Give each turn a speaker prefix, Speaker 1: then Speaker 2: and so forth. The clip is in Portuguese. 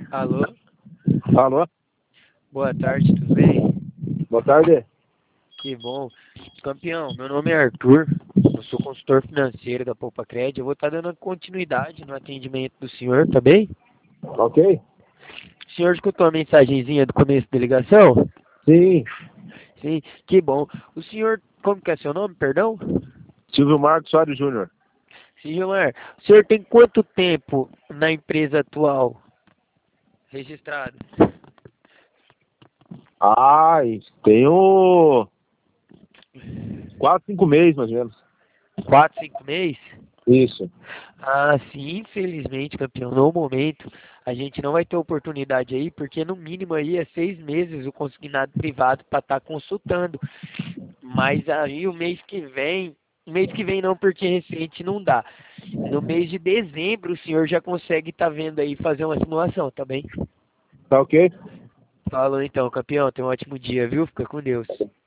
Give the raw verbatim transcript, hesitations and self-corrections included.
Speaker 1: Alô,
Speaker 2: Alô?
Speaker 1: boa tarde, tudo bem?
Speaker 2: Boa tarde.
Speaker 1: Que bom. Campeão, meu nome é Arthur, eu sou consultor financeiro da Poupa Cred. Eu vou estar dando continuidade no atendimento do senhor, tá bem?
Speaker 2: Ok?
Speaker 1: O senhor escutou a mensagenzinha do começo da ligação?
Speaker 2: Sim.
Speaker 1: Sim, que bom. O senhor, como que é seu nome, perdão?
Speaker 2: Silvio Marcos Soares Júnior.
Speaker 1: Sim, Gilmar, o senhor tem quanto tempo na empresa atual registrado?
Speaker 2: Ai, tenho quatro, cinco meses, mais ou menos.
Speaker 1: Quatro, cinco meses?
Speaker 2: Isso.
Speaker 1: Ah, sim, infelizmente, campeão, no momento a gente não vai ter oportunidade aí, porque no mínimo aí é seis meses o consignado privado para estar consultando. Mas aí o mês que vem, o mês que vem não, porque recente não dá. No mês de dezembro o senhor já consegue estar vendo aí fazer uma simulação, tá bem?
Speaker 2: Tá ok?
Speaker 1: Falou então, campeão, tenha um ótimo dia, viu? Fica com Deus.